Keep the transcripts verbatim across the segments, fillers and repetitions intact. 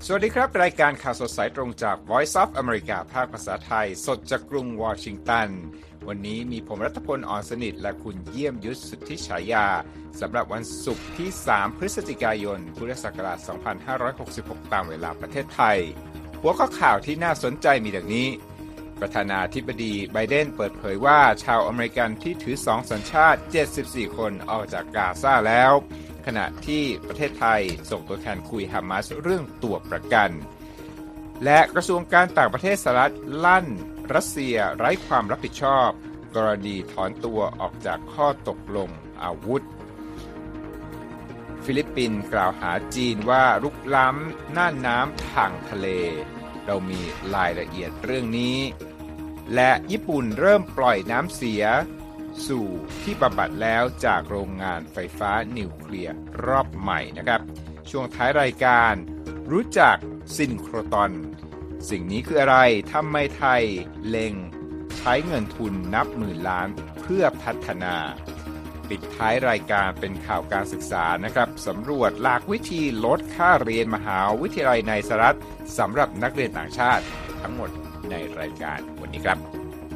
สวัสดีครับรายการข่าวสดสายตรงจาก Voice of America ภาคภาษาไทยสดจากกรุงวอชิงตันวันนี้มีผมรัฐพล อ่อนสนิทและคุณเยี่ยมยุทธสุทธิฉายาสำหรับวันศุกร์ที่สามพฤศจิกายนพุทธศักราชสองพันห้าร้อยหกสิบหกตามเวลาประเทศไทยหัวข้อข่าวที่น่าสนใจมีดังนี้ประธานาธิบดีไบเดนเปิดเผยว่าชาวอเมริกันที่ถือสองสัญชาติเจ็ดสิบสี่คนออกจากกาซาแล้วขณะที่ประเทศไทยส่งตัวแทนคุยฮามาสเรื่องตัวประกันและกระทรวงการต่างประเทศสหรัฐลั่นรัสเซียไร้ความรับผิดชอบกรณีถอนตัวออกจากข้อตกลงอาวุธฟิลิปปินส์กล่าวหาจีนว่ารุกล้ำน่านน้ำทางทะเลเรามีรายละเอียดเรื่องนี้และญี่ปุ่นเริ่มปล่อยน้ำเสียสู่ที่บำบัดแล้วจากโรงงานไฟฟ้านิวเคลียร์รอบใหม่นะครับช่วงท้ายรายการรู้จักซินโครตอนสิ่งนี้คืออะไรทำไมไทยเล็งใช้เงินทุนนับหมื่นล้านเพื่อพัฒนาปิดท้ายรายการเป็นข่าวการศึกษานะครับสำรวจหลักวิธีลดค่าเรียนมหาวิทยาลัยในสหรัฐสำหรับนักเรียนต่างชาติทั้งหมดในรายการวันนี้ครับ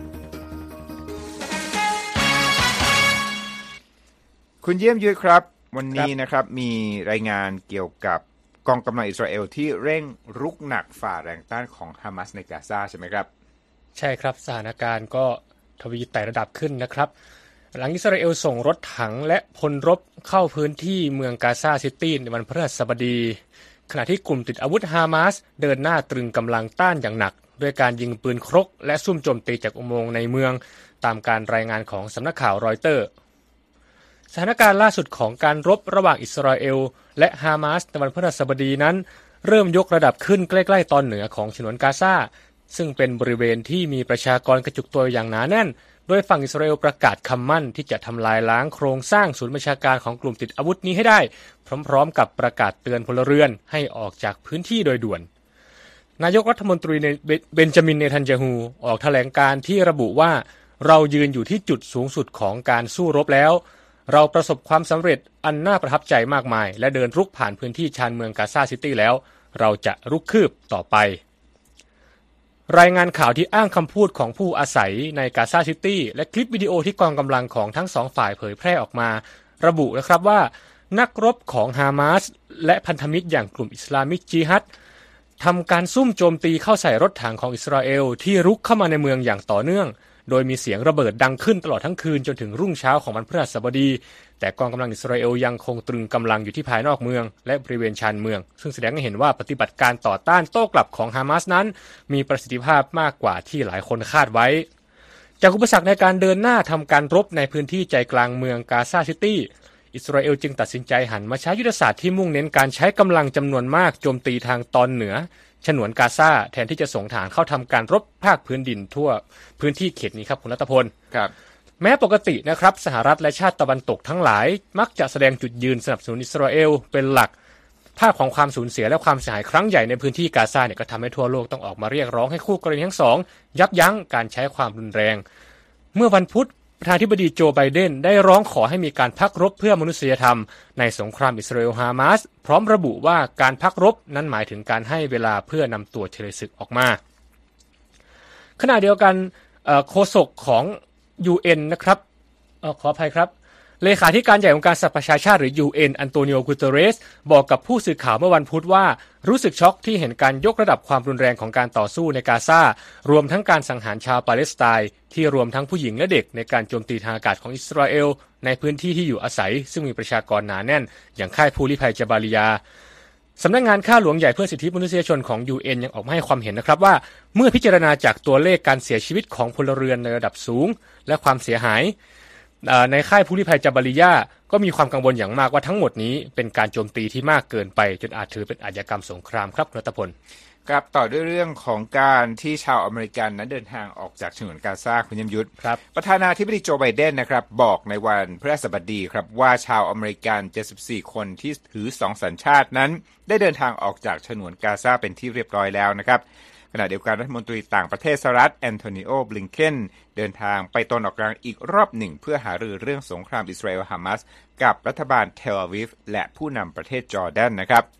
คุณเยี่ยมยุทธครับวันนี้นะครับมีรายงานเกี่ยวกับกองกำลังอิสราเอลที่เร่งรุกหนักฝ่าแรงต้านของฮามาสในกาซาใช่ไหมครับใช่ครับสถานการณ์ก็ทวีไต่ระดับขึ้นนะครับหลังอิสราเอลส่งรถถังและพลรบเข้าพื้นที่เมืองกาซาซิตี้ในวันพฤหัสบดีขณะที่กลุ่มติดอาวุธฮามาสเดินหน้าตรึงกำลังต้านอย่างหนักด้วยการยิงปืนครกและซุ่มโจมตีจากอุโมงค์ในเมืองตามการรายงานของสำนักข่าวรอยเตอร์สถานการณ์ล่าสุดของการรบระหว่างอิสราเอลและฮามาสในวันพฤหัสบดีนั้นเริ่มยกระดับขึ้นใกล้ๆตอนเหนือของฉนวนกาซาซึ่งเป็นบริเวณที่มีประชากรกระจุกตัวอย่างหนาแน่นโดยฝั่งอิสราเอลประกาศคำมั่นที่จะทำลายล้างโครงสร้างศูนย์บัญชาการของกลุ่มติดอาวุธนี้ให้ได้พร้อมๆกับประกาศเตือนพลเรือนให้ออกจากพื้นที่โดยด่วนนายกรัฐมนตรีเบนจามินเนทันยาฮูออกแถลงการณ์ที่ระบุว่าเรายืนอยู่ที่จุดสูงสุดของการสู้รบแล้วเราประสบความสำเร็จอันน่าประทับใจมากมายและเดินรุกผ่านพื้นที่ชานเมืองกาซาซิตี้แล้วเราจะรุกคืบต่อไปรายงานข่าวที่อ้างคำพูดของผู้อาศัยในกาซาซิตี้และคลิปวิดีโอที่กองกำลังของทั้งสองฝ่ายเผยแพร่ออกมาระบุนะครับว่านักรบของฮามาสและพันธมิตรอย่างกลุ่มอิสลามิกจิฮัดทำการซุ่มโจมตีเข้าใส่รถถังของอิสราเอลที่รุกเข้ามาในเมืองอย่างต่อเนื่องโดยมีเสียงระเบิดดังขึ้นตลอดทั้งคืนจนถึงรุ่งเช้าของวันพฤหัสบดีแต่กองกำลังอิสราเอลยังคงตรึงกำลังอยู่ที่ภายนอกเมืองและบริเวณชานเมืองซึ่งแสดงให้เห็นว่าปฏิบัติการต่อต้านโต้กลับของฮามาสนั้นมีประสิทธิภาพมากกว่าที่หลายคนคาดไว้จากอุปสรรคในการเดินหน้าทำการรบในพื้นที่ใจกลางเมืองกาซาซิตี้อิสราเอลจึงตัดสินใจหันมาใช้ยุทธศาสตร์ที่มุ่งเน้นการใช้กำลังจำนวนมากโจมตีทางตอนเหนือฉนวนกาซาแทนที่จะส่งทหารเข้าทำการรบภาคพื้นดินทั่วพื้นที่เขตนี้ครับคุณรัตพลครับแม้ปกตินะครับสหรัฐและชาติตะวันตกทั้งหลายมักจะแสดงจุดยืนสนับสนุนอิสราเอลเป็นหลักภาพของความสูญเสียและความเสียหายครั้งใหญ่ในพื้นที่กาซาเนี่ยก็ทำให้ทั่วโลกต้องออกมาเรียกร้องให้คู่กรณีทั้งสองยับยั้งการใช้ความรุนแรงเมื่อวันพุธประธานาธิบดีโจไบเดนได้ร้องขอให้มีการพักรบเพื่อมนุษยธรรมในสงครามอิสราเอลฮามาสพร้อมระบุว่าการพักรบนั้นหมายถึงการให้เวลาเพื่อนำตัวเฉลยศึกออกมาขณะเดียวกันโฆษกของ ยู เอ็น นะครับเอ่อขออภัยครับเลขาธิการใหญ่องค์การสหประชาชาติหรือ ยู เอ็น อันโตนิโอ กูเตเรสบอกกับผู้สื่อข่าวเมื่อวันพุธว่ารู้สึกช็อกที่เห็นการยกระดับความรุนแรงของการต่อสู้ในกาซารวมทั้งการสังหารชาวปาเลสไตน์ที่รวมทั้งผู้หญิงและเด็กในการโจมตีทางอากาศของอิสราเอลในพื้นที่ที่อยู่อาศัยซึ่งมีประชากรหนาแน่นอย่างค่ายผู้ลี้ภัยจาบาลิยาสำนักงานข้าหลวงใหญ่เพื่อสิทธิมนุษยชนของ ยู เอ็น ยังออกมาให้ความเห็นนะครับว่าเมื่อพิจารณาจากตัวเลขการเสียชีวิตของพลเรือนในระดับสูงและความเสียหายในค่ายผู้ลี้ภัยจาบาลิยาก็มีความกังวลอย่างมากว่าทั้งหมดนี้เป็นการโจมตีที่มากเกินไปจนอาจถือเป็นอาชญากรรมสงครามครับรัตพลครับต่อด้วยเรื่องของการที่ชาวอเมริกันนั้นเดินทางออกจากฉนวนกาซาคุณยมยุทธครับประธานาธิบดีโจไบเดนนะครับบอกในวันพฤหัสบดีครับว่าชาวอเมริกันเจ็ดสิบสี่คนที่ถือสองสัญชาตินั้นได้เดินทางออกจากฉนวนกาซาเป็นที่เรียบร้อยแล้วนะครับขณะเดียวกันรัฐมนตรีต่างประเทศสหรัฐแอนโทนิโอบลิงเคนเดินทางไปตะวันออกกลางอีกรอบหนึ่งเพื่อหารือเรื่องสงครามอิสราเอลฮามาสกับรัฐบาลเทลอาวิฟและผู้นำประเทศจอร์แดนนะครับ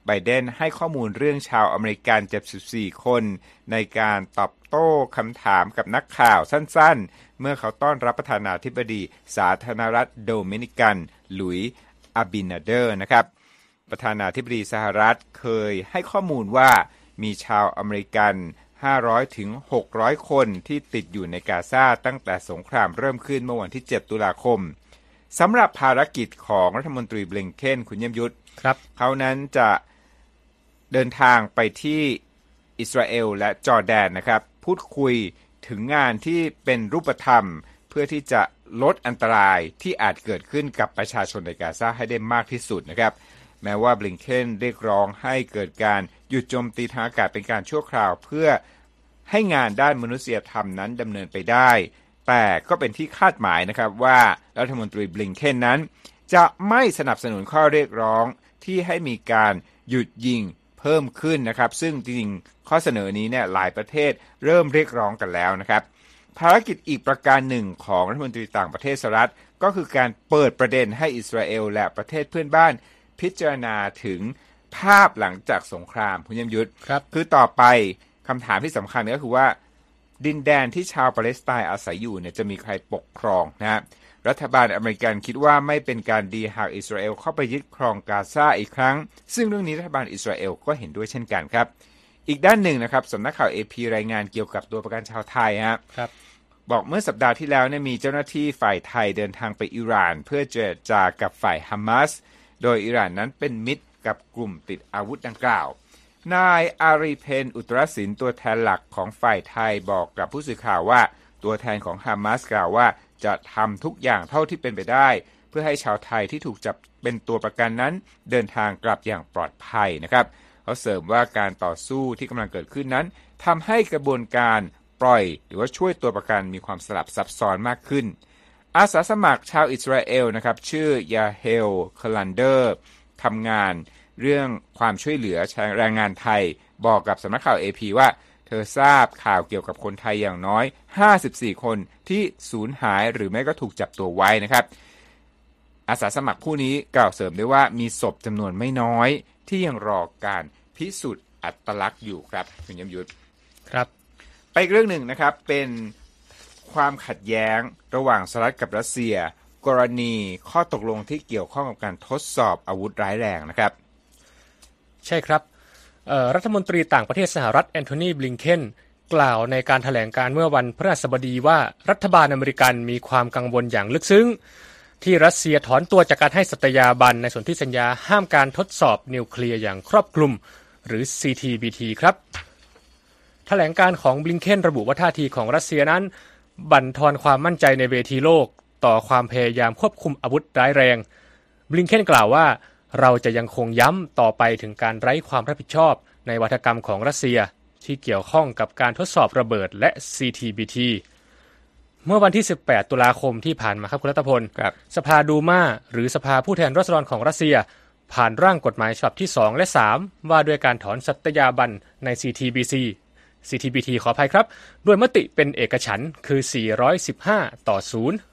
ไบเดนให้ข้อมูลเรื่องชาวอเมริกันเจ็ดสิบสี่คนในการตอบโต้คำถามกับนักข่าวสั้นๆเมื่อเขาต้อนรับประธานาธิบดีสาธารณรัฐโดมินิกันหลุยส์อาบินาเดอร์นะครับประธานาธิบดีสหรัฐเคยให้ข้อมูลว่ามีชาวอเมริกันห้าร้อยถึงหกร้อยคนที่ติดอยู่ในกาซาตั้งแต่สงครามเริ่มขึ้นเมื่อวันที่เจ็ดตุลาคมสำหรับภารกิจของรัฐมนตรีบลิงเคนคุณเยี่ยมยุทธครับเขานั้นจะเดินทางไปที่อิสราเอลและจอร์แดนนะครับพูดคุยถึงงานที่เป็นรูปธรรมเพื่อที่จะลดอันตรายที่อาจเกิดขึ้นกับประชาชนในกาซาให้ได้มากที่สุดนะครับแม้ว่าบลิงเคนเรียกร้องให้เกิดการหยุดโจมตีทางอากาศเป็นการชั่วคราวเพื่อให้งานด้านมนุษยธรรมนั้นดำเนินไปได้แต่ก็เป็นที่คาดหมายนะครับว่ารัฐมนตรีบลิงเคนนั้นจะไม่สนับสนุนข้อเรียกร้องที่ให้มีการหยุดยิงเพิ่มขึ้นนะครับซึ่งจริงๆข้อเสนอนี้เนี่ยหลายประเทศเริ่มเรียกร้องกันแล้วนะครับภารกิจอีกประการหนึ่งของรัฐมนตรีต่างประเทศสหรัฐก็คือการเปิดประเด็นให้อิสราเอลและประเทศเพื่อนบ้านพิจารณาถึงภาพหลังจากสงครามคุณยมยุทธครับคือต่อไปคำถามที่สำคัญก็คือว่าดินแดนที่ชาวปาเลสไตน์อาศัยอยู่เนี่ยจะมีใครปกครองนะฮะรัฐบาลอเมริกันคิดว่าไม่เป็นการดีหากอิสราเอลเข้าไปยึดครองกาซาอีกครั้งซึ่งเรื่องนี้รัฐบาลอิสราเอลก็เห็นด้วยเช่นกันครับอีกด้านหนึ่งนะครับสำนักข่าว เอ พี รายงานเกี่ยวกับตัวประกันชาวไทยฮะครับบอกเมื่อสัปดาห์ที่แล้วเนี่ยมีเจ้าหน้าที่ฝ่ายไทยเดินทางไปอิหร่านเพื่อเจรจากับฝ่ายฮามาสโดยอิหร่านนั้นเป็นมิตรกับกลุ่มติดอาวุธดังกล่าวนายอารีเพนอุตรศิลป์ตัวแทนหลักของฝ่ายไทยบอกกับผู้สื่อข่าวว่าตัวแทนของฮามาสกล่าวว่าจะทำทุกอย่างเท่าที่เป็นไปได้เพื่อให้ชาวไทยที่ถูกจับเป็นตัวประกันนั้นเดินทางกลับอย่างปลอดภัยนะครับเขาเสริมว่าการต่อสู้ที่กำลังเกิดขึ้นนั้นทำให้กระบวนการปล่อยหรือว่าช่วยตัวประกันมีความสลับซับซ้อนมากขึ้นอาสาสมัครชาวอิสราเอลนะครับชื่อยาเฮลคลันเดอร์ทำงานเรื่องความช่วยเหลือแรงงานไทยบอกกับสำนักข่าว เอ พี ว่าเธอทราบข่าวเกี่ยวกับคนไทยอย่างน้อยห้าสิบสี่คนที่สูญหายหรือไม่ก็ถูกจับตัวไว้นะครับอาสาสมัครผู้นี้กล่าวเสริมด้วยว่ามีศพจำนวนไม่น้อยที่ยังรอการพิสูจน์อัตลักษณ์อยู่ครับคุณยมยุทธครับไปอีกเรื่องหนึ่งนะครับเป็นความขัดแย้งระหว่างสหรัฐกับรัสเซียกรณีข้อตกลงที่เกี่ยวข้องกับการทดสอบอาวุธร้ายแรงนะครับใช่ครับรัฐมนตรีต่างประเทศสหรัฐแอนโทนีบลิงเคนกล่าวในการแถลงการเมื่อวันพฤหัสบดีว่ารัฐบาลอเมริกันมีความกังวลอย่างลึกซึ้งที่รัสเซียถอนตัวจากการให้สัตยาบันในสนธิสัญญาห้ามการทดสอบนิวเคลียร์อย่างครอบคลุมหรือ ซี ที บี ที ครับแถลงการของบลิงเคนระบุว่าท่าทีของรัสเซียนั้นบั่นทอนความมั่นใจในเวทีโลกต่อความพยายามควบคุมอาวุธร้ายแรงบลิงเคนกล่าวว่าเราจะยังคงย้ำต่อไปถึงการไร้ความรับผิดชอบในวาทกรรมของรัสเซียที่เกี่ยวข้องกับการทดสอบระเบิดและ ซี ที บี ที เมื่อวันที่สิบแปดตุลาคมที่ผ่านมาครับคุณรัตพลสภาดูมาหรือสภาผู้แทนราษฎรของรัสเซียผ่านร่างกฎหมายฉบับที่สองและสามว่าด้วยการถอนสัตยาบันใน ซี ที บี ซี ซี ที บี ที ขออภัยครับด้วยมติเป็นเอกฉันท์คือสี่ร้อยสิบห้าต่อศูนย์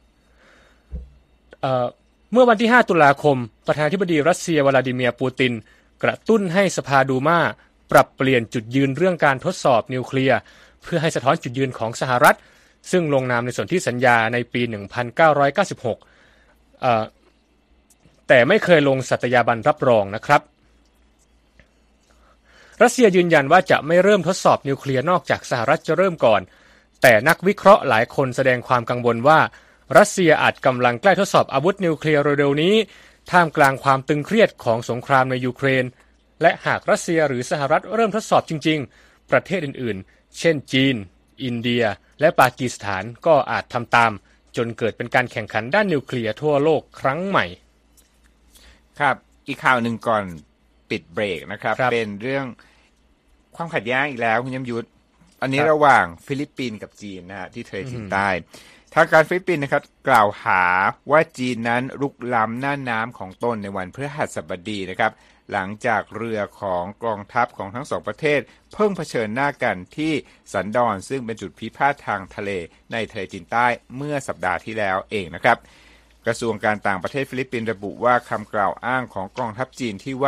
เอ่อเมื่อวันที่ห้าตุลาคมประธานาธิบดีรัสเซียวลาดิเมียร์ปูตินกระตุ้นให้สภาดูมาปรับเปลี่ยนจุดยืนเรื่องการทดสอบนิวเคลียร์เพื่อให้สะท้อนจุดยืนของสหรัฐซึ่งลงนามในสนธิสัญญาในปีหนึ่งพันเก้าร้อยเก้าสิบหกเอ่อแต่ไม่เคยลงสัตยาบันรับรองนะครับรัสเซียยืนยันว่าจะไม่เริ่มทดสอบนิวเคลียร์นอกจากสหรัฐจะเริ่มก่อนแต่นักวิเคราะห์หลายคนแสดงความกังวลว่ารัสเซียอาจกำลังใกล้ทดสอบอาวุธนิวเคลียร์เร็วๆนี้ท่ามกลางความตึงเครียดของสงครามในยูเครนและหากรัสเซียหรือสหรัฐเริ่มทดสอบจริงๆประเทศอื่นๆเช่นจีนอินเดียและปากีสถานก็อาจทำตามจนเกิดเป็นการแข่งขันด้านนิวเคลียร์ทั่วโลกครั้งใหม่ครับอีกข่าวหนึ่งก่อนปิดเบรกนะครับเป็นเรื่องความขัดแย้งอีกแล้วคุณยมยุทธอันนี้ระหว่างฟิลิปปินส์กับจีนนะฮะที่ทะเลจีนใต้ทางการฟิลิปปินส์นะครับกล่าวหาว่าจีนนั้นรุกล้ำน่านน้ำของตนในวันพฤหัสบดีนะครับหลังจากเรือของกองทัพของทั้งสองประเทศเพิ่งเผชิญหน้ากันที่สันดอนซึ่งเป็นจุดพิพาททางทะเลในทะเลจีนใต้เมื่อสัปดาห์ที่แล้วเองนะครับกระทรวงการต่างประเทศฟิลิปปินส์ระบุว่าคำกล่าวอ้างของกองทัพจีนที่ว่า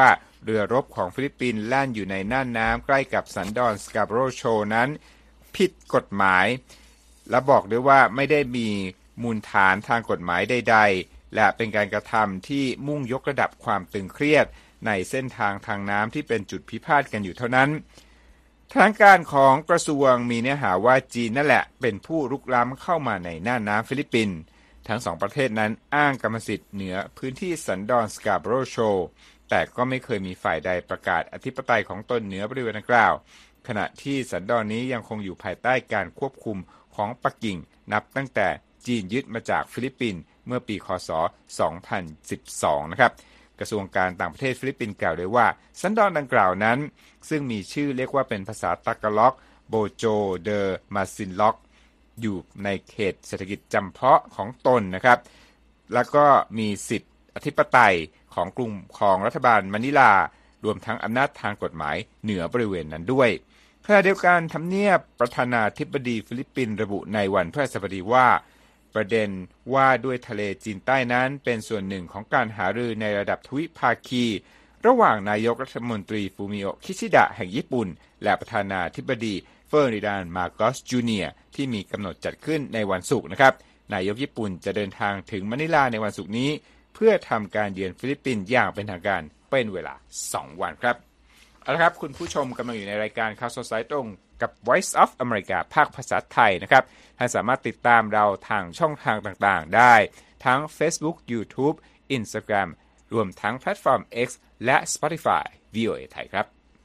เรือรบของฟิลิปปินส์แล่นอยู่ในน่านน้ำใกล้กับสันดอนสกาโบโรโชนั้นผิดกฎหมายและบอกด้วยว่าไม่ได้มีมูลฐานทางกฎหมายใดๆและเป็นการกระทำที่มุ่งยกระดับความตึงเครียดในเส้นทางทางน้ำที่เป็นจุดพิพาทกันอยู่เท่านั้นแถลงการของกระทรวงมีเนื้อหาว่าจีนนั่นแหละเป็นผู้รุกล้ำเข้ามาในน่านน้ำฟิลิปปินส์ทั้งสองประเทศนั้นอ้างกรรมสิทธิ์เหนือพื้นที่สันดอนสกาโบโรโชแต่ก็ไม่เคยมีฝ่ายใดประกาศอธิปไตยของตนเหนือบริเวณดังกล่าวขณะที่สันดอนนี้ยังคงอยู่ภายใต้การควบคุมของปักกิ่งนับตั้งแต่จีนยึดมาจากฟิลิปปินส์เมื่อปีค.ศ. สองพันสิบสองนะครับกระทรวงการต่างประเทศฟิลิปปินส์กล่าวด้วยว่าสันดอนดังกล่าวนั้นซึ่งมีชื่อเรียกว่าเป็นภาษาตากาล็อกโบโจเดอมาซินล็อกอยู่ในเขตเศรษฐกิจจำเพาะของตนนะครับแล้วก็มีสิทธิอธิปไตยของกลุ่มของรัฐบาลมะนิลารวมทั้งอำนาจทางกฎหมายเหนือบริเวณนั้นด้วยขณะเดียวกันทำเนียบประธานาธิบดีฟิลิปปินส์ระบุในวันพฤหัสบดีว่าประเด็นว่าด้วยทะเลจีนใต้นั้นเป็นส่วนหนึ่งของการหารือในระดับทวิภาคีระหว่างนายกรัฐมนตรีฟูมิโอะคิชิดะแห่งญี่ปุ่นและประธานาธิบดีเฟอร์ดินานด์มาโกสจูเนียร์ที่มีกำหนดจัดขึ้นในวันศุกร์นะครับนายกญี่ปุ่นจะเดินทางถึงมะนิลาในวันศุกร์นี้เพื่อทำการเยือนฟิลิปปินส์อย่างเป็นทางการเป็นเวลาสองวันครับเอาละครับคุณผู้ชมกำลังอยู่ในรายการข่าวสดสายตรงกับ Voice of America ภาคภาษาไทยนะครับท่านสามารถติดตามเราทางช่องทางต่างๆได้ทั้ง Facebook YouTube Instagram รวมทั้งแพลตฟอร์ม X และ Spotify วี โอ เอ ไทยครับ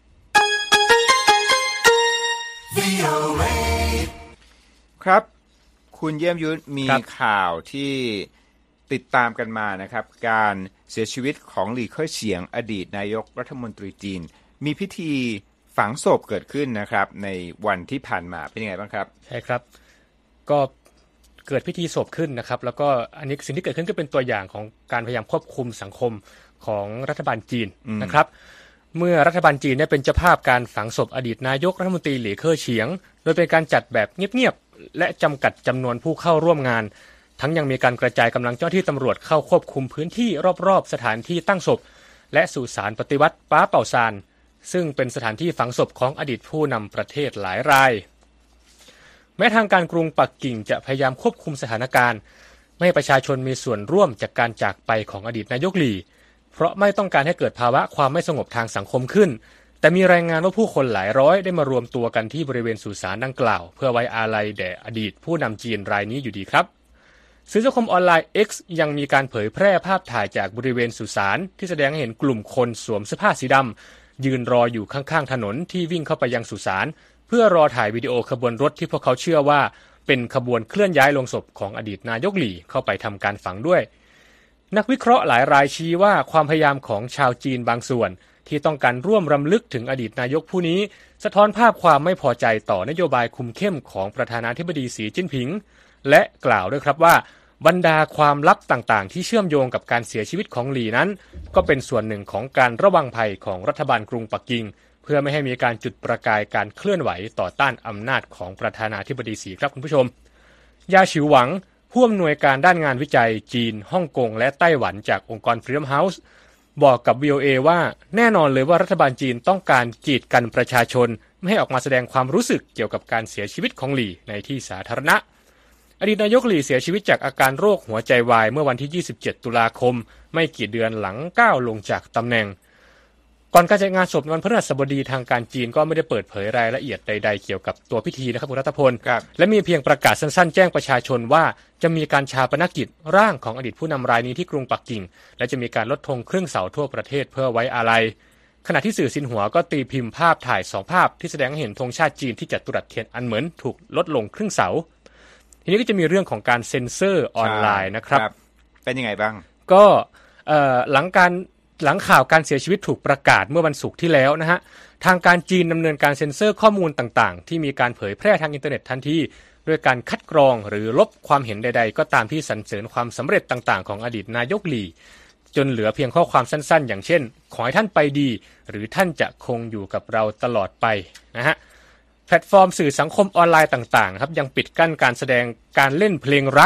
วี โอ เอ ครับคุณเยี่ยมยุทธมีข่าวที่ติดตามกันมานะครับการเสียชีวิตของหลี่เค่อเฉียงอดีตนายกรัฐมนตรีจีนมีพิธีฝังศพเกิดขึ้นนะครับในวันที่ผ่านมาเป็นยังไงบ้างครับใช่ครับก็เกิดพิธีศพขึ้นนะครับแล้วก็อันนี้สิ่งที่เกิดขึ้นก็เป็นตัวอย่างของการพยายามควบคุมสังคมของรัฐบาลจีนนะครับเมื่อรัฐบาลจีนได้เป็นเจ้าภาพการฝังศพอดีตนายกรัฐมนตรีหลี่เค่อเฉียงโดยเป็นการจัดแบบเงียบๆและจำกัดจำนวนผู้เข้าร่วมงานทั้งยังมีการกระจายกำลังเจ้าหน้าที่ตำรวจเข้าควบคุมพื้นที่รอบๆสถานที่ตั้งศพและสุสานปฏิวัติป้าเป่าซานซึ่งเป็นสถานที่ฝังศพของอดีตผู้นำประเทศหลายรายแม้ทางการกรุงปักกิ่งจะพยายามควบคุมสถานการณ์ไม่ให้ประชาชนมีส่วนร่วมจากการจากไปของอดีตนายกหลี่เพราะไม่ต้องการให้เกิดภาวะความไม่สงบทางสังคมขึ้นแต่มีรายงานว่าผู้คนหลายร้อยได้มารวมตัวกันที่บริเวณสุสานดังกล่าวเพื่อไว้อาลัยแด่อดีตผู้นำจีนรายนี้อยู่ดีครับสื่อสังคมออนไลน์ X ยังมีการเผยแพร่ภาพถ่ายจากบริเวณสุสานที่แสดงให้เห็นกลุ่มคนสวมเสื้อผ้าสีดำยืนรออยู่ข้างๆถนนที่วิ่งเข้าไปยังสุสานเพื่อรอถ่ายวิดีโอขบวนรถที่พวกเขาเชื่อว่าเป็นขบวนเคลื่อนย้ายลงศพของอดีตนายกหลี่เข้าไปทำการฝังด้วยนักวิเคราะห์หลายรายชี้ว่าความพยายามของชาวจีนบางส่วนที่ต้องการร่วมรำลึกถึงอดีตนายกผู้นี้สะท้อนภาพความไม่พอใจต่อนโยบายคุมเข้มของประธานาธิบดีสีจิ้นผิงและกล่าวด้วยครับว่าบรรดาความลับต่างๆที่เชื่อมโยงกับการเสียชีวิตของหลี่นั้นก็เป็นส่วนหนึ่งของการระวังภัยของรัฐบาลกรุงปักกิ่งเพื่อไม่ให้มีการจุดประกายการเคลื่อนไหวต่อต้านอำนาจของประธานาธิบดีสีครับคุณผู้ชมยาฉิวหวังผู้อำนวยการด้านงานวิจัยจีนฮ่องกงและไต้หวันจากองค์กร Freedom House บอกกับ วี โอ เอ ว่าแน่นอนเลยว่ารัฐบาลจีนต้องการกีดกันประชาชนไม่ให้ออกมาแสดงความรู้สึกเกี่ยวกับการเสียชีวิตของหลี่ในที่สาธารณะอดีตนายกหลี่เสียชีวิตจากอาการโรคหัวใจวายเมื่อวันที่ยี่สิบเจ็ดตุลาคมไม่กี่เดือนหลังก้าวลงจากตำแหน่งก่อนการจัดงานศพวันพฤหัสบดีทางการจีนก็ไม่ได้เปิดเผยรายละเอียดใดๆเกี่ยวกับตัวพิธีนะครับคุณรัตพลและมีเพียงประกาศสั้นๆแจ้งประชาชนว่าจะมีการฌาปนกิจร่างของอดีตผู้นำรายนี้ที่กรุงปักกิ่งและจะมีการลดธงครึ่งเสาทั่วประเทศเพื่อไว้อาลัยขณะที่สื่อซินหัวก็ตีพิมพ์ภาพถ่ายสองภาพที่แสดงให้เห็นธงชาติจีนที่จัตุรัสเทียนอันเหมินถูกลดลงครึ่งเสาทีนี้ก็จะมีเรื่องของการเซ็นเซอร์ออนไลน์นะครับเป็นยังไงบ้างก็หลังการหลังข่าวการเสียชีวิตถูกประกาศเมื่อวันศุกร์ที่แล้วนะฮะทางการจีนดำเนินการเซ็นเซอร์ข้อมูลต่างๆที่มีการเผยแพร่ทางอินเทอร์เน็ตทันทีด้วยการคัดกรองหรือลบความเห็นใดๆก็ตามที่สรรเสริญความสำเร็จต่างๆของอดีตนายกหลี่จนเหลือเพียงข้อความสั้นๆอย่างเช่นขอให้ท่านไปดีหรือท่านจะคงอยู่กับเราตลอดไปนะฮะแพลตฟอร์มสื่อสังคมออนไลน์ต่างๆครับยังปิดกั้นการแสดงการเล่นเพลงรัก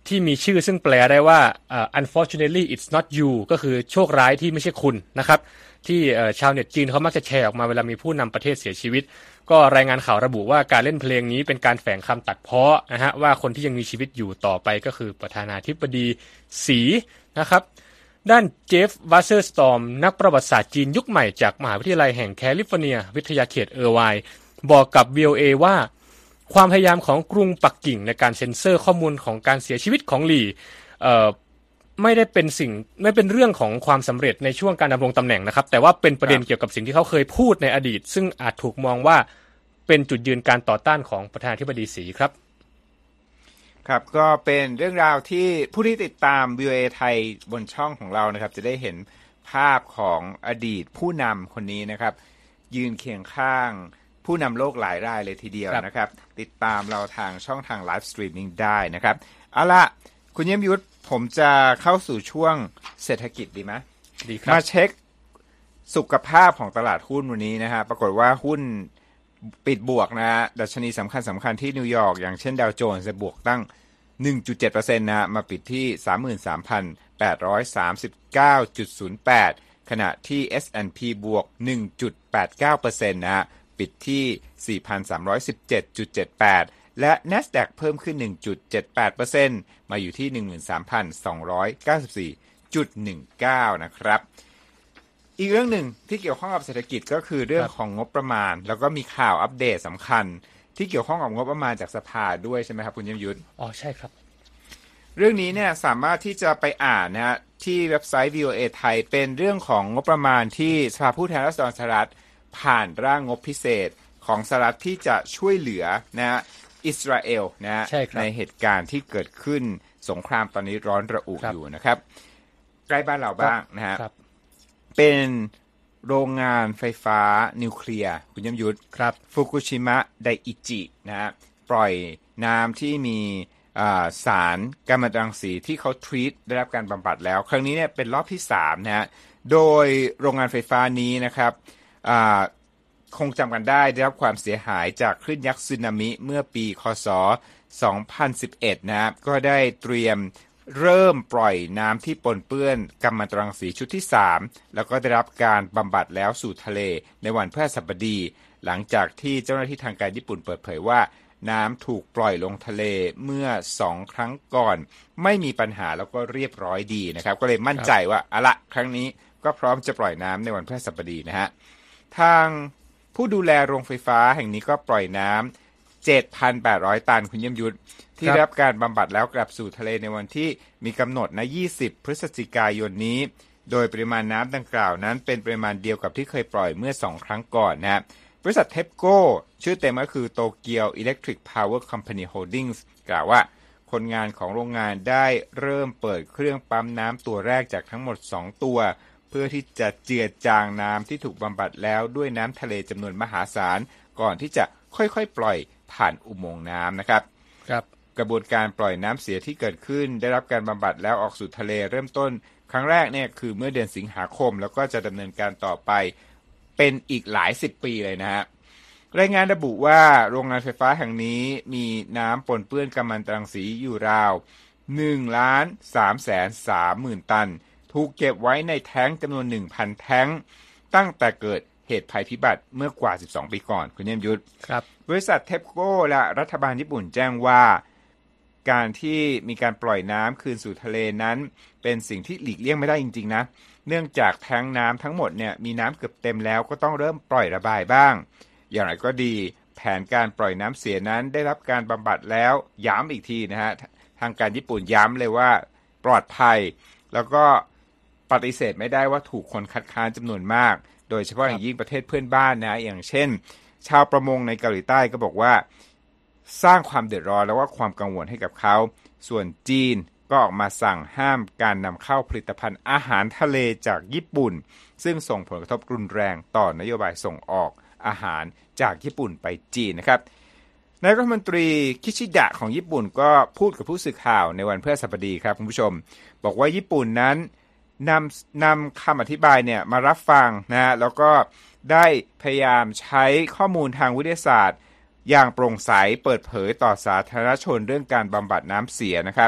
ที่มีชื่อซึ่งแปลได้ว่า uh, unfortunately it's not you ก็คือโชคร้ายที่ไม่ใช่คุณนะครับที่ชาวเน็ตจีนเขามักจะแชร์ออกมาเวลามีผู้นำประเทศเสียชีวิตก็รายงานข่าวระบุว่าการเล่นเพลงนี้เป็นการแฝงคำตัดพ้อนะฮะว่าคนที่ยังมีชีวิตอยู่ต่อไปก็คือประธานาธิบดีสีนะครับด้านเจฟวัสเซอร์สตอร์มนักประวัติศาสตร์จีนยุคใหม่จากมหาวิทยาลัยแห่งแคลิฟอร์เนียวิทยาเขตเออร์ไวน์บอกกับ วี โอ เอ ว่าความพยายามของกรุงปักกิ่งในการเซ็นเซอร์ข้อมูลของการเสียชีวิตของหลี่เอ่อไม่ได้เป็นสิ่งไม่เป็นเรื่องของความสำเร็จในช่วงการดำรงตำแหน่งนะครับแต่ว่าเป็นประเด็นเกี่ยวกับสิ่งที่เขาเคยพูดในอดีตซึ่งอาจถูกมองว่าเป็นจุดยืนการต่อต้านของประธานาธิบดีสีครับครับก็เป็นเรื่องราวที่ผู้ที่ติดตาม วี โอ เอ ไทยบนช่องของเรานะครับจะได้เห็นภาพของอดีตผู้นำคนนี้นะครับยืนเคียงข้างผู้นำโลกหลายรายเลยทีเดียวนะครับติดตามเราทางช่องทางไลฟ์สตรีมมิ่งได้นะครับเอาล่ะคุณเยี่ยมยุทธผมจะเข้าสู่ช่วงเศรษฐกิจดีไหมดีครับมาเช็คสุขภาพของตลาดหุ้นวันนี้นะฮะปรากฏว่าหุ้นปิดบวกนะฮะดัชนีสำคัญสำคัญที่นิวยอร์กอย่างเช่นดาวโจนส์จะบวกตั้ง หนึ่งจุดเจ็ดเปอร์เซ็นต์ นะฮะมาปิดที่ สามหมื่นสามพันแปดร้อยสามสิบเก้าจุดศูนย์แปด ขณะที่ เอส แอนด์ พี บวก หนึ่งจุดแปดเก้าเปอร์เซ็นต์ นะฮะปิดที่ สี่พันสามร้อยสิบเจ็ดจุดเจ็ดแปด และ NASDAQ เพิ่มขึ้น หนึ่งจุดเจ็ดแปดเปอร์เซ็นต์ มาอยู่ที่ หนึ่งหมื่นสามพันสองร้อยเก้าสิบสี่จุดหนึ่งเก้า นะครับอีกเรื่องหนึ่งที่เกี่ยวข้องกับเศรษฐกิจก็คือเรื่องของงบประมาณแล้วก็มีข่าวอัปเดตสำคัญที่เกี่ยวข้องกับงบประมาณจากสภาด้วยใช่ไหมครับคุณยมยุทธอ๋อใช่ครับเรื่องนี้เนี่ยสามารถที่จะไปอ่านนะฮะที่เว็บไซต์ วี โอ เอ ไทยเป็นเรื่องของงบประมาณที่สภาผู้แทนราษฎรสหรัฐผ่านร่างงบพิเศษของสหรัฐที่จะช่วยเหลือนะฮะอิสราเอลนะฮะใ, ในเหตุการณ์ที่เกิดขึ้นสงครามตอนนี้ร้อนระอุอยู่นะครับใกล้บ้านเราบ้างนะฮะเป็นโรงงานไฟฟ้านิวเคลียร์คุณยมยุทธครับฟุกุชิมะไดอิจินะฮะปล่อยน้ำที่มีสารกัมมันตรังสีที่เขาทรีตได้รับการบำบัดแล้วครั้งนี้เนี่ยเป็นรอบที่สามนะฮะโดยโรงงานไฟฟ้านี้นะครับคงจำกันได้ได้รับความเสียหายจากคลื่นยักษ์สึนามิเมื่อปีค.ศ. สองพันสิบเอ็ดนะฮะก็ได้เตรียมเริ่มปล่อยน้ำที่ปนเปื้อนกัมมันตรังสีชุดที่สามแล้วก็ได้รับการบำบัดแล้วสู่ทะเลในวันพฤหัสบดีหลังจากที่เจ้าหน้าที่ทางการญี่ปุ่นเปิดเผยว่าน้ำถูกปล่อยลงทะเลเมื่อสองครั้งก่อนไม่มีปัญหาแล้วก็เรียบร้อยดีนะครับก็เลยมั่นใจว่าอะละครั้งนี้ก็พร้อมจะปล่อยน้ำในวันพฤหัสบดีนะฮะทางผู้ดูแลโรงไฟฟ้าแห่งนี้ก็ปล่อยน้ำ เจ็ดพันแปดร้อย ตันคุณเยี่ยมยุทธที่ได้รับการบำบัดแล้วกลับสู่ทะเลในวันที่มีกำหนดนะยี่สิบพฤศจิกายนนี้โดยปริมาณน้ำดังกล่าวนั้นเป็นปริมาณเดียวกับที่เคยปล่อยเมื่อสองครั้งก่อนนะบริษัทเทปโก้ชื่อเต็มก็คือโตเกียวอิเล็กทริกพาวเวอร์คอมพานีโฮลดิ้งส์กล่าวว่าคนงานของโรงงานได้เริ่มเปิดเครื่องปั๊มน้ำตัวแรกจากทั้งหมดสองตัวเพื่อที่จะเจือจางน้ำที่ถูกบำบัดแล้วด้วยน้ำทะเลจำนวนมหาศาลก่อนที่จะค่อยๆปล่อยผ่านอุโมงค์น้ำนะครับครับกระบวนการปล่อยน้ำเสียที่เกิดขึ้นได้รับการบำบัดแล้วออกสู่ทะเลเริ่มต้นครั้งแรกเนี่ยคือเมื่อเดือนสิงหาคมแล้วก็จะดำเนินการต่อไปเป็นอีกหลายสิบปีเลยนะฮะรายงานระบุว่าโรงงานไฟฟ้าแห่งนี้มีน้ำปนเปื้อนกัมมันตรังสีอยู่ราว หนึ่งล้านสามแสนสามหมื่น ตันถูกเก็บไว้ในแท้งจำนวน หนึ่งพัน แท้งตั้งแต่เกิดเหตุภัยพิบัติเมื่อกว่าสิบสองปีก่อนคุณเยี่ยมยุทธครับบริษัทเทปโก้และรัฐบาลญี่ปุ่นแจ้งว่าการที่มีการปล่อยน้ำคืนสู่ทะเลนั้นเป็นสิ่งที่หลีกเลี่ยงไม่ได้จริงๆนะเนื่องจากแท้งน้ำทั้งหมดเนี่ยมีน้ำเกือบเต็มแล้วก็ต้องเริ่มปล่อยระบายบ้างอย่างไรก็ดีแผนการปล่อยน้ำเสียนั้นได้รับการบำบัดแล้วย้ำอีกทีนะฮะทางการญี่ปุ่นย้ำเลยว่าปลอดภัยแล้วก็ปฏิเสธไม่ได้ว่าถูกคนคัดค้านจำนวนมากโดยเฉพาะอย่างยิ่งประเทศเพื่อนบ้านนะอย่างเช่นชาวประมงในเกาหลีใต้ก็บอกว่าสร้างความเดือดร้อนและว่าความกังวลให้กับเขาส่วนจีนก็ออกมาสั่งห้ามการนำเข้าผลิตภัณฑ์อาหารทะเลจากญี่ปุ่นซึ่งส่งผลกระทบรุนแรงต่อนโยบายส่งออกอาหารจากญี่ปุ่นไปจีนนะครับนายรัฐมนตรีคิชิดะของญี่ปุ่นก็พูดกับผู้สื่อข่าวในวันพฤหัสบดีครับคุณผู้ชมบอกว่าญี่ปุ่นนั้นนำนำคำอธิบายเนี่ยมารับฟังนะแล้วก็ได้พยายามใช้ข้อมูลทางวิทยาศาสตร์อย่างโปร่งใสเปิดเผยต่อสาธารณชนเรื่องการบำบัดน้ำเสียนะครับ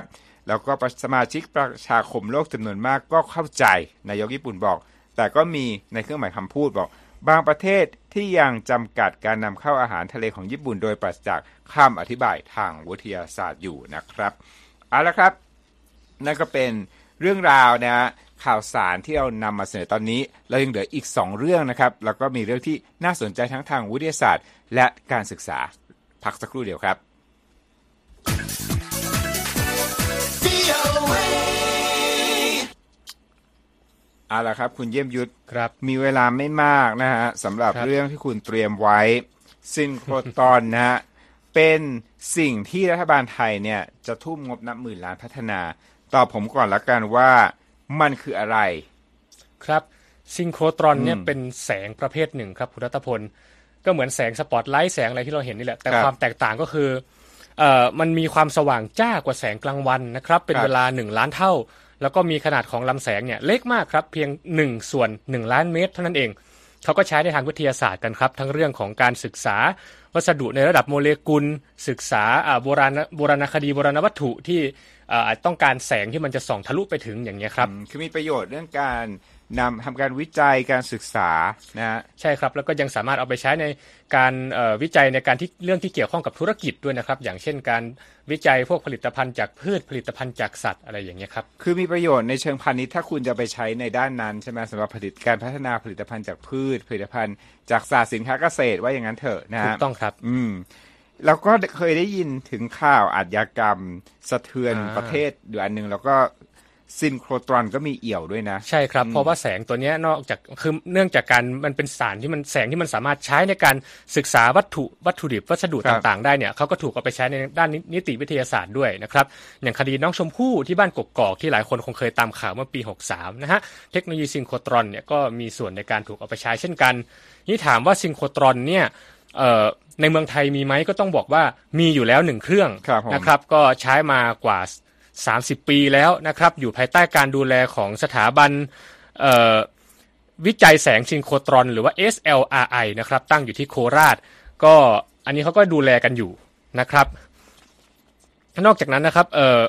แล้วก็สมาชิกประชาคมโลกจำนวนมากก็เข้าใจนายกญี่ปุ่นบอกแต่ก็มีในเครื่องหมายคำพูดบอกบางประเทศที่ยังจำกัดการนำเข้าอาหารทะเลของญี่ปุ่นโดยปราศจากคำอธิบายทางวิทยาศาสตร์อยู่นะครับเอาละครับนั่นก็เป็นเรื่องราวนะฮะข่าวสารที่เรานำมาเสนอตอนนี้เรายังเหลืออีกสองเรื่องนะครับแล้วก็มีเรื่องที่น่าสนใจทั้งทางวิทยาศาสตร์และการศึกษาพักสักครู่เดียวครับเอาล่ะครับคุณเยี่ยมยุทธครับมีเวลาไม่มากนะฮะสำหรับเรื่องที่คุณเตรียมไว้ซินโครตรอนนะฮะเป็นสิ่งที่รัฐบาลไทยเนี่ยจะทุ่มงบนับหมื่นล้านพัฒนาตอบผมก่อนละกันว่ามันคืออะไรครับซินโครตรอนเนี่ยเป็นแสงประเภทหนึ่งครับคุณรัตพลก็เหมือนแสงสปอตไลท์แสงอะไรที่เราเห็นนี่แหละแต่ความแตกต่างก็คือเอ่อมันมีความสว่างจ้ากว่าแสงกลางวันนะครับเป็นเวลาหนึ่งล้านเท่าแล้วก็มีขนาดของลำแสงเนี่ยเล็กมากครับเพียงหนึ่งส่วนหนึ่งล้านเมตรเท่านั้นเองเขาก็ใช้ในทางวิทยาศาสตร์กันครับทั้งเรื่องของการศึกษาวัสดุในระดับโมเลกุลศึกษาโบราณโบราณคดีโบราณวัตถุที่ต้องการแสงที่มันจะส่องทะลุไปถึงอย่างนี้ครับคือมีประโยชน์เรื่องการนำทำการวิจัยการศึกษานะฮะใช่ครับแล้วก็ยังสามารถเอาไปใช้ในการวิจัยในการที่เรื่องที่เกี่ยวข้องกับธุรกิจด้วยนะครับอย่างเช่นการวิจัยพวกผลิตภัณฑ์จากพืชผลิตภัณฑ์จากสัตว์อะไรอย่างเงี้ยครับคือมีประโยชน์ในเชิงพาณิชย์ถ้าคุณจะไปใช้ในด้านนั้นใช่ไหมสำหรับผลิตการพัฒนาผลิตภัณฑ์จากพืชผลิตภัณฑ์จากศาสตร์สินค้าเกษตรว่าอย่างนั้นเถอะนะฮะถูกต้องครับอืมแล้วก็เคยได้ยินถึงข่าวอาชญากรรมสะเทือนประเทศอยู่อันนึงแล้วก็ซินโครตรอนก็มีเอี่ยวด้วยนะใช่ครับเพราะว่าแสงตัวนี้นอกจากคือเนื่องจากการมันเป็นสารที่มันแสงที่มันสามารถใช้ในการศึกษาวัตถุวัตถุดิบวัสดุต่างๆได้เนี่ยเขาก็ถูกเอาไปใช้ในด้านนิติวิทยาศาสตร์ด้วยนะครับอย่างคดีน้องชมพู่ที่บ้านกกอกที่หลายคนคงเคยตามข่าวเมื่อปีหกสามนะฮะเทคโนโลยีซินโครตรอนเนี่ยก็มีส่วนในการถูกเอาไปใช้เช่นกันนี่ถามว่าซินโครตรอนเนี่ยเอ่อในเมืองไทยมีไหมก็ต้องบอกว่ามีอยู่แล้วหนึ่งเครื่องนะครับก็ใช้มากว่าสามสิบปีแล้วนะครับอยู่ภายใต้การดูแลของสถาบันวิจัยแสงซินโครตรอนหรือว่า เอส แอล อาร์ ไอ นะครับตั้งอยู่ที่โคราชก็อันนี้เขาก็ดูแลกันอยู่นะครับนอกจากนั้นนะครับเอ่อ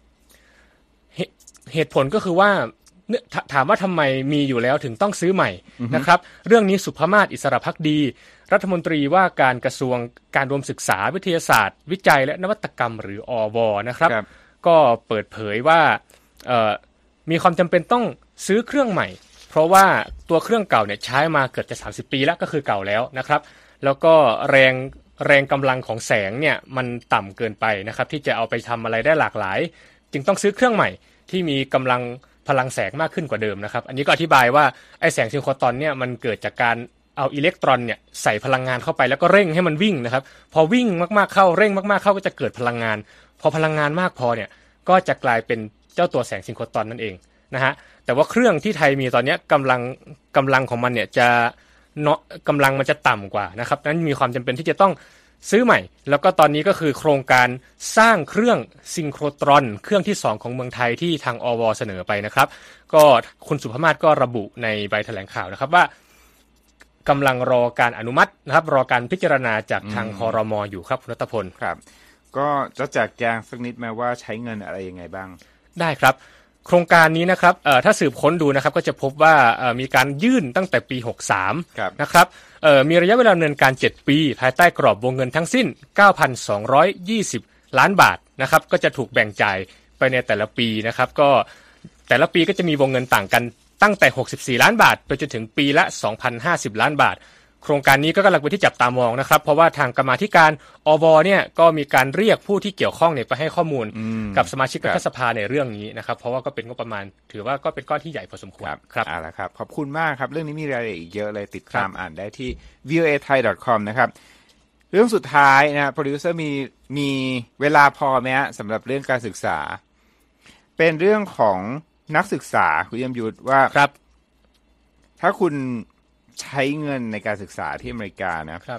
เหตุผลก็คือว่าถามว่าทำไมมีอยู่แล้วถึงต้องซื้อใหม่ mm-hmm. นะครับเรื่องนี้สุภมาศอิสระภักดีรัฐมนตรีว่าการกระทรวงการรวมศึกษาวิทยาศาสตร์วิจัยและนวัตกรรมหรืออวนะครับก็เปิดเผยว่ามีความจำเป็นต้องซื้อเครื่องใหม่เพราะว่าตัวเครื่องเก่าเนี่ยใช้มาเกือบจะสามสิบปีแล้วก็คือเก่าแล้วนะครับแล้วก็แรงแรงกำลังของแสงเนี่ยมันต่ำเกินไปนะครับที่จะเอาไปทำอะไรได้หลากหลายจึงต้องซื้อเครื่องใหม่ที่มีกำลังพลังแสงมากขึ้นกว่าเดิมนะครับอันนี้ก็อธิบายว่าไอ้แสงซินโครตรอนเนี่ยมันเกิดจากการเอาอิเล็กตรอนเนี่ยใส่พลังงานเข้าไปแล้วก็เร่งให้มันวิ่งนะครับพอวิ่งมากๆเข้าเร่งมากๆเข้าก็จะเกิดพลังงานพอพลังงานมากพอเนี่ยก็จะกลายเป็นเจ้าตัวแสงซินโครตรอนนั่นเองนะฮะแต่ว่าเครื่องที่ไทยมีตอนนี้กำลังกำลังของมันเนี่ยจะเนาะกำลังมันจะต่ำกว่านะครับนั้นมีความจำเป็นที่จะต้องซื้อใหม่แล้วก็ตอนนี้ก็คือโครงการสร้างเครื่องซินโครตรอนเครื่องที่สองของเมืองไทยที่ทางอวเสนอไปนะครับก็คุณสุภมาศก็ระบุในใบแถลงข่าวนะครับว่ากำลังรอการอนุมัตินะครับรอการพิจารณาจากทางครม.อยู่ครับคุณรัตพลครับก็จะแจกแจงสักนิดไหมว่าใช้เงินอะไรยังไงบ้างได้ครับโครงการนี้นะครับเอ่อถ้าสืบค้นดูนะครับก็จะพบว่าเอ่อมีการยื่นตั้งแต่ปีหกสามนะครับเอ่อมีระยะเวลาดำเนินการเจ็ดปีภายใต้กรอบวงเงินทั้งสิ้น เก้าพันสองร้อยยี่สิบ ล้านบาทนะครับก็จะถูกแบ่งจ่ายไปในแต่ละปีนะครับก็แต่ละปีก็จะมีวงเงินต่างกันตั้งแต่หกสิบสี่ล้านบาทไปจนถึงปีละ สองพันห้าสิบ ล้านบาทโครงการนี้ก็กำลังเป็นที่จับตามองนะครับเพราะว่าทางกรรมาธิการอวเนี่ยก็มีการเรียกผู้ที่เกี่ยวข้องเนี่ยไปให้ข้อมูลกับสมาชิกรัฐสภาในเรื่องนี้นะครับเพราะว่าก็เป็นงบประมาณถือว่าก็เป็นก้อนที่ใหญ่พอสมควรครับเอาละครับขอบคุณมากครับเรื่องนี้มีรายละเอียดอีกเยอะเลยติดตามอ่านได้ที่ วี โอ เอ ไทย ดอท คอม นะครับเรื่องสุดท้ายนะโปรดิวเซอร์มีมีเวลาพอไหมฮะสำหรับเรื่องการศึกษาเป็นเรื่องของนักศึกษาคุณยมยุทธว่าครับถ้าคุณใช้เงินในการศึกษาที่อเมริกานะครับ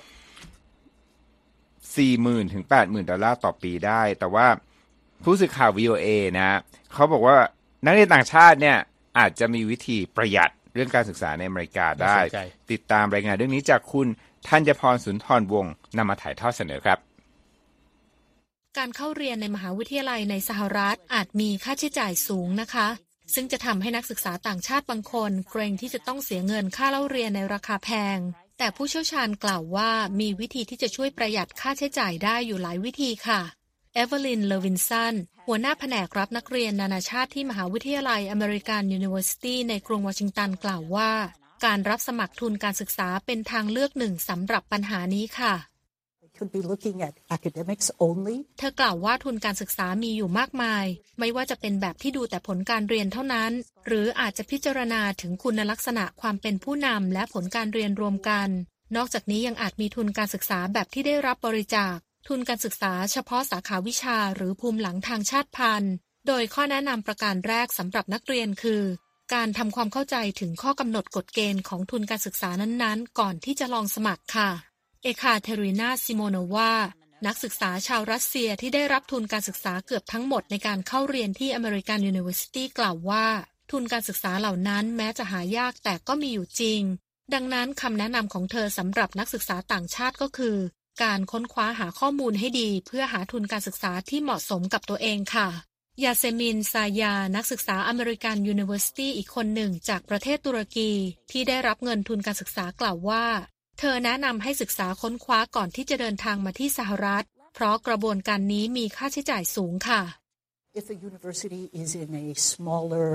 สี่หมื่น ถึง แปดหมื่น ดอลลาร์ต่อปีได้แต่ว่าผู้สื่อข่าว วี โอ เอ นะเขาบอกว่านักเรียนต่างชาติเนี่ยอาจจะมีวิธีประหยัดเรื่องการศึกษาในอเมริกาได้ติดตามรายงานเรื่องนี้จากคุณธัญพรสุนทรวงศ์นำมาถ่ายทอดเสนอครับการเข้าเรียนในมหาวิทยาลัยในสหรัฐอาจมีค่าใช้จ่ายสูงนะคะซึ่งจะทำให้นักศึกษาต่างชาติบางคนเกรงที่จะต้องเสียเงินค่าเล่าเรียนในราคาแพงแต่ผู้เชี่ยวชาญกล่าวว่ามีวิธีที่จะช่วยประหยัดค่าใช้จ่ายได้อยู่หลายวิธีค่ะเอเวอร์ลิน เลวินสันหัวหน้าแผนกรับนักเรียนนานาชาติที่มหาวิทยาลัยอเมริกันยูนิเวอร์ซิตี้ในกรุงวอชิงตันกล่าวว่าการรับสมัครทุนการศึกษาเป็นทางเลือกหนึ่งสำหรับปัญหานี้ค่ะเธอกล่าวว่าทุนการศึกษามีอยู่มากมายไม่ว่าจะเป็นแบบที่ดูแต่ผลการเรียนเท่านั้นหรืออาจจะพิจารณาถึงคุณลักษณะความเป็นผู้นำและผลการเรียนรวมกันนอกจากนี้ยังอาจมีทุนการศึกษาแบบที่ได้รับบริจาคทุนการศึกษาเฉพาะสาขาวิชาหรือภูมิหลังทางชาติพันธุ์โดยข้อแนะนำประการแรกสำหรับนักเรียนคือการทำความเข้าใจถึงข้อกำหนดกฎเกณฑ์ของทุนการศึกษานั้นๆก่อนที่จะลองสมัครค่ะเอคาเทรินา ซิโมโนวานักศึกษาชาวรัสเซียที่ได้รับทุนการศึกษาเกือบทั้งหมดในการเข้าเรียนที่อเมริกันยูนิเวอร์ซิตี้กล่าวว่าทุนการศึกษาเหล่านั้นแม้จะหายากแต่ก็มีอยู่จริงดังนั้นคำแนะนำของเธอสำหรับนักศึกษาต่างชาติก็คือการค้นคว้าหาข้อมูลให้ดีเพื่อหาทุนการศึกษาที่เหมาะสมกับตัวเองค่ะยาเซมิน ซายานักศึกษาอเมริกันยูนิเวอร์ซิตี้อีกคนหนึ่งจากประเทศตุรกีที่ได้รับเงินทุนการศึกษากล่าวว่าเธอแนะนำให้ศึกษาค้นคว้าก่อนที่จะเดินทางมาที่สหรัฐเพราะกระบวนการนี้มีค่าใช้จ่ายสูงค่ะ If a university is in a smaller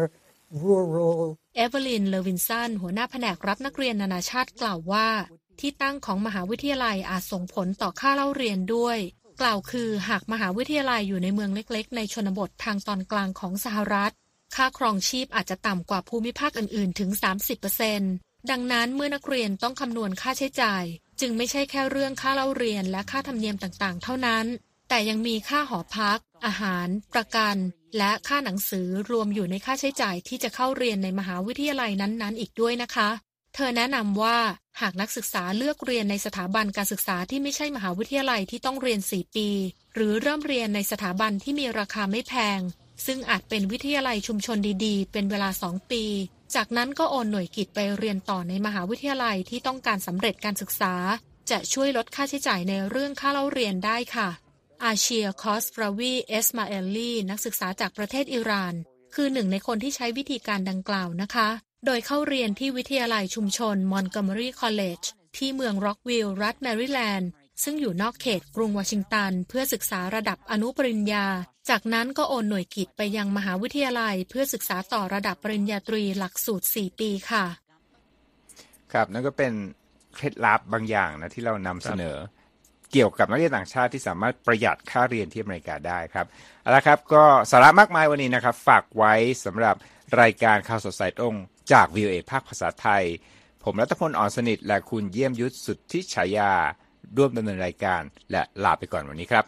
rural เอเวอร์ลิน เลวินสันหัวหน้าแผนกรับนักเรียนนานาชาติกล่าวว่าที่ตั้งของมหาวิทยาลัยอาจส่งผลต่อค่าเล่าเรียนด้วยกล่าวคือหากมหาวิทยาลัยอยู่ในเมืองเล็กๆในชนบททางตอนกลางของสหรัฐค่าครองชีพอาจจะต่ำกว่าภูมิภาคอื่นๆถึง สามสิบเปอร์เซ็นต์ ดังนั้นเมื่อนักเรียนต้องคำนวณค่าใช้จ่ายจึงไม่ใช่แค่เรื่องค่าเล่าเรียนและค่าธรรมเนียมต่างๆเท่านั้นแต่ยังมีค่าหอพักอาหารประกันและค่าหนังสือรวมอยู่ในค่าใช้จ่ายที่จะเข้าเรียนในมหาวิทยาลัยนั้นๆอีกด้วยนะคะเธอแนะนำว่าหากนักศึกษาเลือกเรียนในสถาบันการศึกษาที่ไม่ใช่มหาวิทยาลัยที่ต้องเรียนสี่ปีหรือเริ่มเรียนในสถาบันที่มีราคาไม่แพงซึ่งอาจเป็นวิทยาลัยชุมชนดีๆเป็นเวลาสองปีจากนั้นก็โอนหน่วยกิตไปเรียนต่อในมหาวิทยาลัยที่ต้องการสำเร็จการศึกษาจะช่วยลดค่าใช้จ่ายในเรื่องค่าเล่าเรียนได้ค่ะอาเชีย คอสฟราวี เอสมาเอลลีนักศึกษาจากประเทศอิหร่านคือหนึ่งในคนที่ใช้วิธีการดังกล่าวนะคะโดยเข้าเรียนที่วิทยาลัยชุมชนมอนต์โกเมอรี่คอลเลจที่เมืองร็อกวิลล์รัฐแมริแลนด์ซึ่งอยู่นอกเขตกรุงวอชิงตันเพื่อศึกษาระดับอนุปริญญาจากนั้นก็โอนหน่วยกิตไปยังมหาวิทยาลัยเพื่อศึกษาต่อระดับปริญญาตรีหลักสูตรสี่ปีค่ะครับนั่นก็เป็นเคล็ดลับบางอย่างนะที่เรานำเสนอเกี่ยวกับนักเรียนต่างชาติที่สามารถประหยัดค่าเรียนที่อเมริกาได้ครับเอาละครับก็สาระมากมายวันนี้นะครับฝากไว้สำหรับรายการข่าวสดสายตรงจาก วี โอ เอ ภาคภาษาไทยผมรัตพล อ่อนสนิทและคุณเยี่ยมยุทธสุทธิฉายาร่วมดำเนินรายการและลาไปก่อนวันนี้ครับ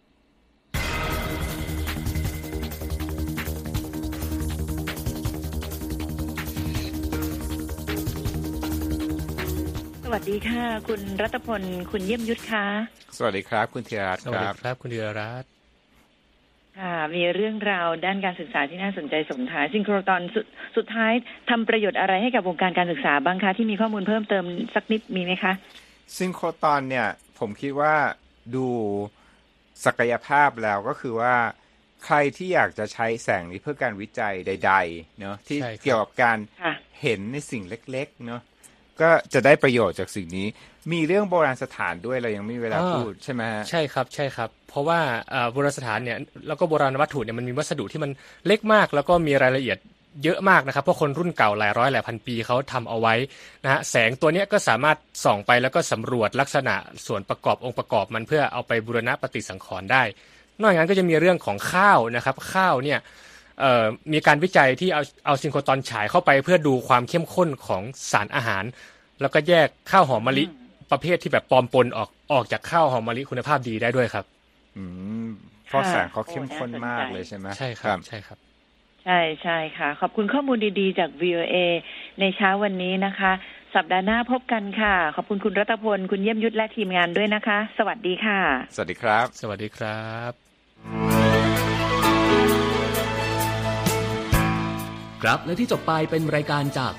สวัสดีค่ะคุณรัตพลคุณเยี่ยมยุทธค่ะสวัสดีครับคุณธีรรัตน์ครับสวัสดีครับคุณธีรรัตน์ค่ะมีเรื่องราวด้านการศึกษาที่น่าสนใจส่งท้ายซิงโครตอนสสุดท้ายทำประโยชน์อะไรให้กับวงการการศึกษาบ้างคะที่มีข้อมูลเพิ่มเติมสักนิดมีไหมคะซิงโครตอนเนี่ยผมคิดว่าดูศักยภาพแล้วก็คือว่าใครที่อยากจะใช้แสงนี้เพื่อการวิจัยใดๆเนาะที่เกี่ยวกับการเห็นในสิ่งเล็กๆเนาะก็จะได้ประโยชน์จากสิ่งนี้มีเรื่องโบราณสถานด้วยเรายังไม่มีเวลาพูดใช่ไหมฮะใช่ครับใช่ครับเพราะว่าโบราณสถานเนี่ยแล้วก็โบราณวัตถุเนี่ยมันมีวัสดุที่มันเล็กมากแล้วก็มีรายละเอียดเยอะมากนะครับเพราะคนรุ่นเก่าหลายร้อยหลายพันปีเขาทำเอาไว้นะฮะแสงตัวนี้ก็สามารถส่องไปแล้วก็สำรวจลักษณะส่วนประกอบองค์ประกอบมันเพื่อเอาไปบูรณะปฏิสังขรณ์ได้นอกจากนั้นก็จะมีเรื่องของข้าวนะครับข้าวเนี่ยมีการวิจัยที่เอาเอาซิงโครตอนฉายเข้าไปเพื่อดูความเข้มข้นของสารอาหารแล้วก็แยกข้าวหอมมะลิประเภทที่แบบปลอมปนออกออกจากข้าวหอมมะลิคุณภาพดีได้ด้วยครับอืมเพราะแสงเขาเข้มข้นมากเลยใช่ไหมใช่ครับใช่ครับใช่ใช่ค่ะขอบคุณข้อมูลดีๆจาก วี โอ เอ ในเช้าวันนี้นะคะสัปดาห์หน้าพบกันค่ะขอบคุณคุณรัตพลคุณเยี่ยมยุทธและทีมงานด้วยนะคะสวัสดีค่ะสวัสดีครับสวัสดีครับครับและที่จบไปเป็นรายการจาก